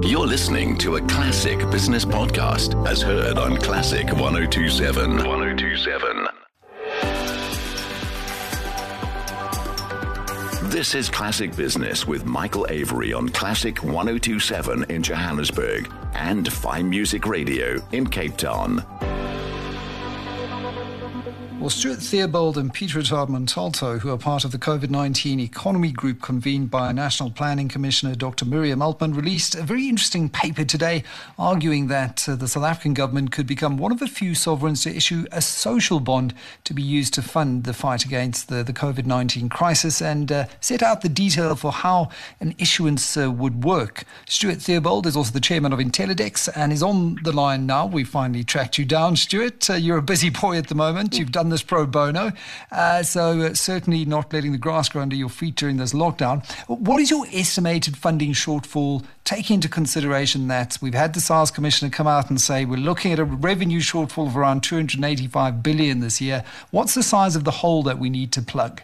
You're listening to a classic business podcast as heard on Classic 1027. 1027. This is Classic Business with Michael Avery on Classic 1027 in Johannesburg and Fine Music Radio in Cape Town. Well, Stuart Theobald and Peter Montalto, who are part of the COVID-19 Economy Group convened by National Planning Commissioner Dr. Miriam Altman, released a very interesting paper today arguing that the South African government could become one of the few sovereigns to issue a social bond to be used to fund the fight against the COVID-19 crisis and set out the detail for how an issuance would work. Stuart Theobald is also the chairman of Intellidex and is on the line now. We finally tracked you down, Stuart. You're a busy boy at the moment. You've done this pro bono, so certainly not letting the grass grow under your feet during this lockdown. What is your estimated funding shortfall, taking into consideration that we've had the SARS Commissioner come out and say we're looking at a revenue shortfall of around 285 billion this year? What's the size of the hole that we need to plug?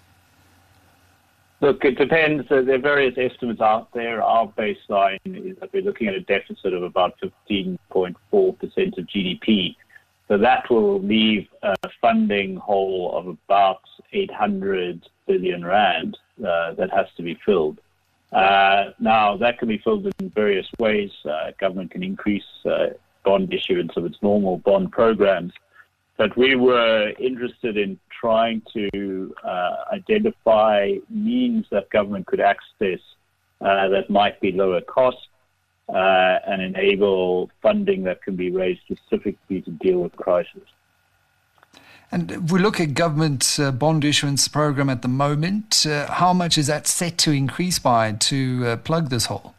Look, it depends. There are various estimates out there. Our baseline is that we're looking at a deficit of about 15.4% of GDP. So that will leave a funding hole of about 800 billion rand that has to be filled. Now, that can be filled in various ways. Government can increase bond issuance of its normal bond programs. But we were interested in trying to identify means that government could access that might be lower cost, and enable funding that can be raised specifically to deal with the crisis. And if we look at government bond issuance program at the moment, how much is that set to increase by to plug this hole?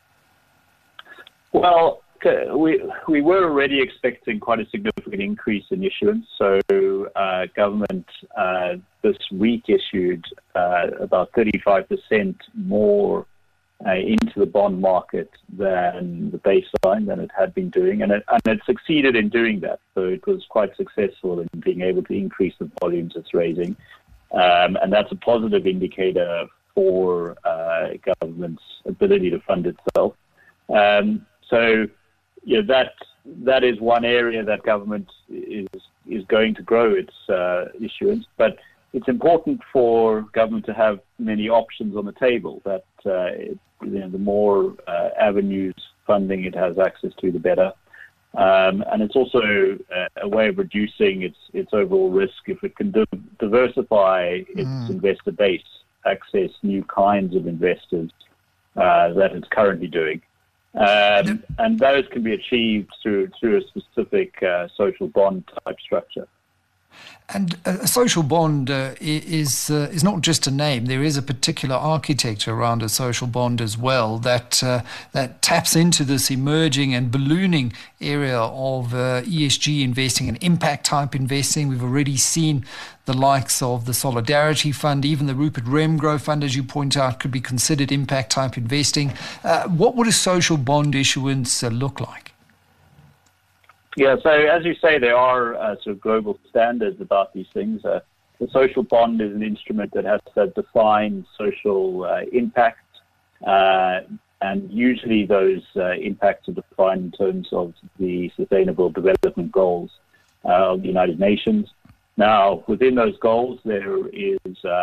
Well, we were already expecting quite a significant increase in issuance. So government this week issued about 35% more into the bond market than the baseline than it had been doing, and it succeeded in doing that. So it was quite successful in being able to increase the volumes it's raising, and that's a positive indicator for government's ability to fund itself. So that is one area that government is going to grow its issuance, but it's important for government to have many options on the table. That the more avenues funding it has access to, the better. And it's also a way of reducing its overall risk if it can diversify its investor base, access new kinds of investors that it's currently doing. And those can be achieved through a specific social bond type structure. And a social bond is not just a name. There is a particular architecture around a social bond as well that taps into this emerging and ballooning area of ESG investing and impact type investing. We've already seen the likes of the Solidarity Fund, even the Rupert Remgro Fund, as you point out, could be considered impact type investing. What would a social bond issuance look like? Yeah, so as you say, there are sort of global standards about these things. The social bond is an instrument that has a defined social impact, and usually those impacts are defined in terms of the Sustainable Development Goals of the United Nations. Now, within those goals, there is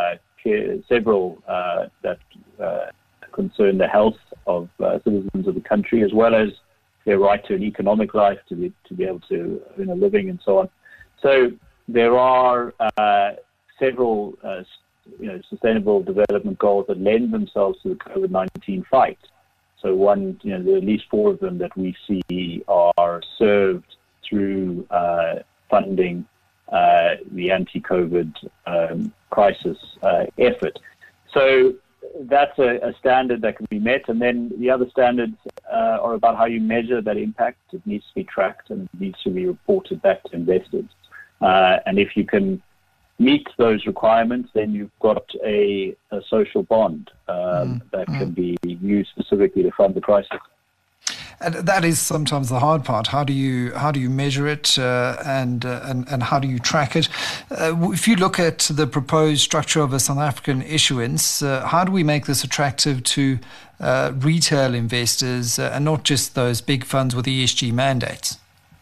several that concern the health of citizens of the country, as well as their right to an economic life, to be able to earn a living, and so on. So there are several sustainable development goals that lend themselves to the COVID-19 fight. So there are at least 4 of them that we see are served through funding the anti-COVID crisis effort. So that's a standard that can be met, and then the other standards are about how you measure that impact. It needs to be tracked and it needs to be reported back to investors. And if you can meet those requirements, then you've got a social bond that can be used specifically to fund the crisis. And that is sometimes the hard part. How do you measure it and how do you track it? If you look at the proposed structure of a South African issuance, how do we make this attractive to retail investors and not just those big funds with ESG mandates?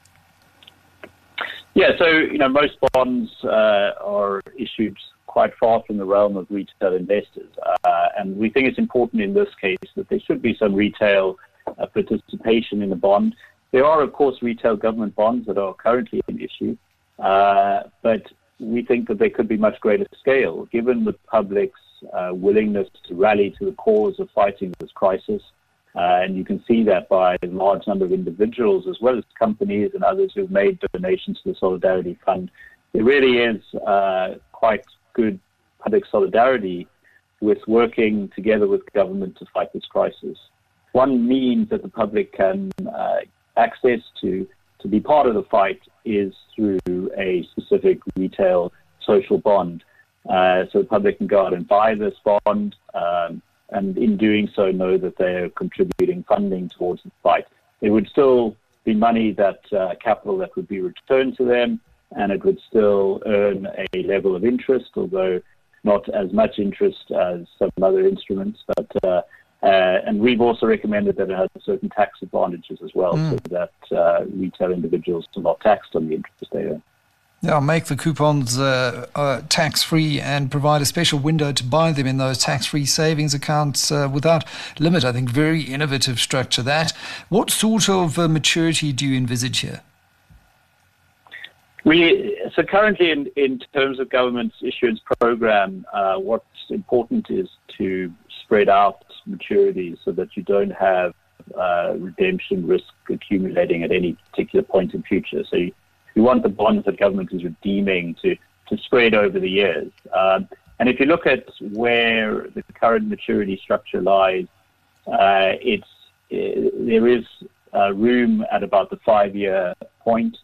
Yeah, so most bonds are issued quite far from the realm of retail investors, and we think it's important in this case that there should be some retail participation in the bond. There are, of course, retail government bonds that are currently in issue, but we think that there could be much greater scale, given the public's willingness to rally to the cause of fighting this crisis. And you can see that by a large number of individuals, as well as companies and others who've made donations to the Solidarity Fund. There really is quite good public solidarity with working together with government to fight this crisis. One means that the public can access to be part of the fight is through a specific retail social bond. So the public can go out and buy this bond, and in doing so know that they're contributing funding towards the fight. It would still be money that capital that would be returned to them, and it would still earn a level of interest, although not as much interest as some other instruments. But and we've also recommended that it has certain tax advantages as well, so that retail individuals are not taxed on the interest they earn. Yeah, make the coupons tax-free and provide a special window to buy them in those tax-free savings accounts without limit. I think very innovative structure that. What sort of maturity do you envisage here? So currently in terms of government's issuance program, what's important is to spread out maturities so that you don't have redemption risk accumulating at any particular point in future. So you want the bonds that government is redeeming to spread over the years. And if you look at where the current maturity structure lies, there is room at about the 5-year point.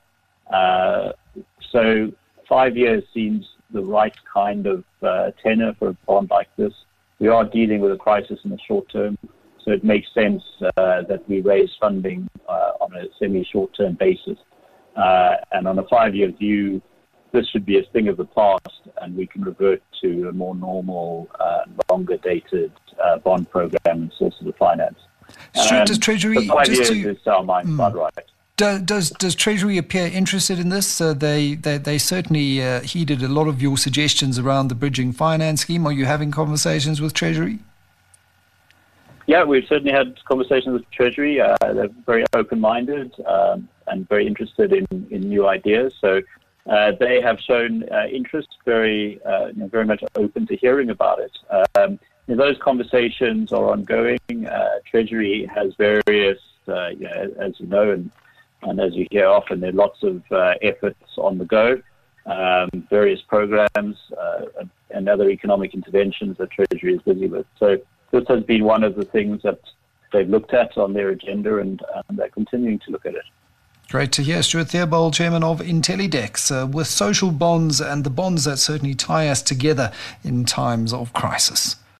So 5 years seems the right kind of tenor for a bond like this. We are dealing with a crisis in the short term, so it makes sense that we raise funding on a semi-short-term basis. And on a 5-year view, this should be a thing of the past, and we can revert to a more normal, longer-dated bond program and sources of finance. Does Treasury... 5 years is our mind quite right. Does Treasury appear interested in this? They certainly heeded a lot of your suggestions around the bridging finance scheme. Are you having conversations with Treasury? Yeah, we've certainly had conversations with Treasury. They're very open-minded and very interested in new ideas. So they have shown interest, very much open to hearing about it. Those conversations are ongoing. Treasury has various, as you know, and as you hear often, there are lots of efforts on the go, various programs and other economic interventions that Treasury is busy with. So this has been one of the things that they've looked at on their agenda, and they're continuing to look at it. Great to hear. Stuart Theobald, Chairman of Intellidex, with social bonds and the bonds that certainly tie us together in times of crisis.